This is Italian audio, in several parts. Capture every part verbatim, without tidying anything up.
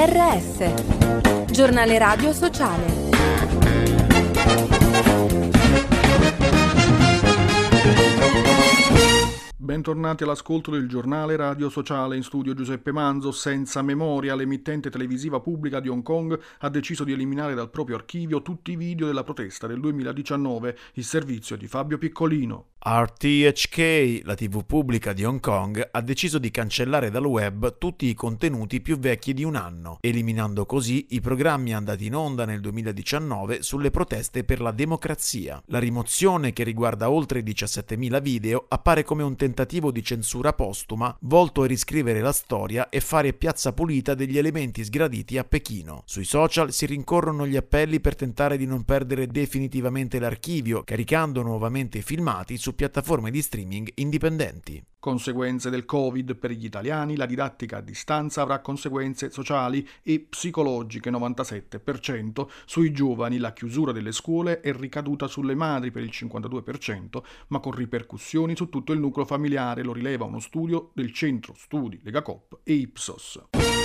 R S, giornale radio sociale. Bentornati all'ascolto del giornale radio sociale. In studio Giuseppe Manzo. Senza memoria, l'emittente televisiva pubblica di Hong Kong ha deciso di eliminare dal proprio archivio tutti i video della protesta del duemiladiciannove. Il servizio è di Fabio Piccolino. R T H K, la tivù pubblica di Hong Kong, ha deciso di cancellare dal web tutti i contenuti più vecchi di un anno, eliminando così i programmi andati in onda nel duemiladiciannove sulle proteste per la democrazia. La rimozione, che riguarda oltre diciassettemila video, appare come un tentativo di censura postuma volto a riscrivere la storia e fare piazza pulita degli elementi sgraditi a Pechino. Sui social si rincorrono gli appelli per tentare di non perdere definitivamente l'archivio, caricando nuovamente i filmati su piattaforme di streaming indipendenti. Conseguenze del Covid per gli italiani: la didattica a distanza avrà conseguenze sociali e psicologiche novantasette per cento, sui giovani la chiusura delle scuole è ricaduta sulle madri per il cinquantadue per cento, ma con ripercussioni su tutto il nucleo familiare, lo rileva uno studio del Centro Studi Legacoop e Ipsos.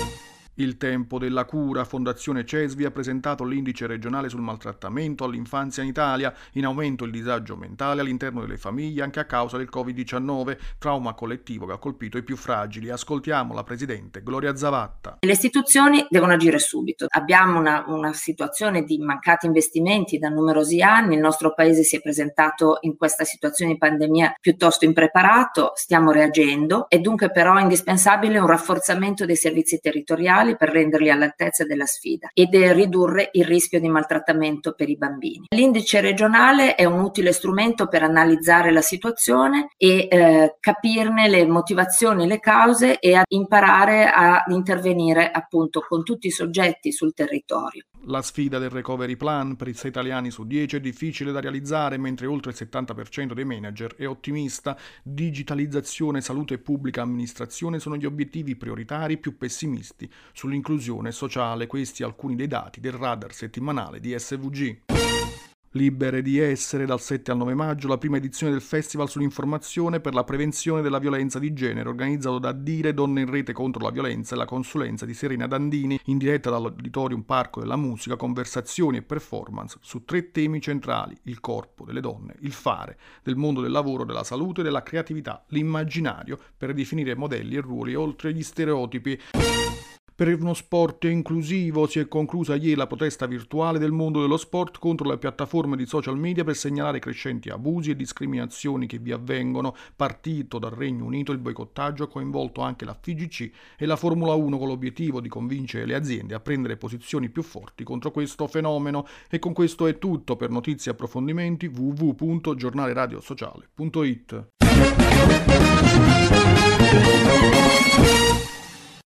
Il tempo della cura. Fondazione Cesvi ha presentato l'indice regionale sul maltrattamento all'infanzia in Italia. In aumento il disagio mentale all'interno delle famiglie anche a causa del covid diciannove, trauma collettivo che ha colpito i più fragili. Ascoltiamo la presidente Gloria Zavatta. Le istituzioni devono agire subito. Abbiamo una, una situazione di mancati investimenti da numerosi anni. Il nostro paese si è presentato in questa situazione di pandemia piuttosto impreparato. Stiamo reagendo. È dunque però indispensabile un rafforzamento dei servizi territoriali per renderli all'altezza della sfida ed ridurre il rischio di maltrattamento per i bambini. L'indice regionale è un utile strumento per analizzare la situazione e eh, capirne le motivazioni, le cause e a imparare a intervenire appunto con tutti i soggetti sul territorio. La sfida del recovery plan per i sei italiani su dieci è difficile da realizzare, mentre oltre il settanta per cento dei manager è ottimista. Digitalizzazione, salute e pubblica amministrazione sono gli obiettivi prioritari più pessimisti. Sull'inclusione sociale, questi alcuni dei dati del radar settimanale di S V G. Libere di essere, dal sette al nove maggio, la prima edizione del Festival sull'informazione per la prevenzione della violenza di genere, organizzato da Dire Donne in Rete contro la violenza e la consulenza di Serena Dandini, in diretta dall'Auditorium Parco della Musica, conversazioni e performance su tre temi centrali: il corpo delle donne, il fare, del mondo del lavoro, della salute e della creatività, l'immaginario, per definire modelli e ruoli oltre gli stereotipi. Per uno sport inclusivo si è conclusa ieri la protesta virtuale del mondo dello sport contro le piattaforme di social media per segnalare crescenti abusi e discriminazioni che vi avvengono. Partito dal Regno Unito, il boicottaggio ha coinvolto anche la F I G C e la Formula uno con l'obiettivo di convincere le aziende a prendere posizioni più forti contro questo fenomeno. E con questo è tutto. Per notizie e approfondimenti w w w punto giornale radio sociale punto it.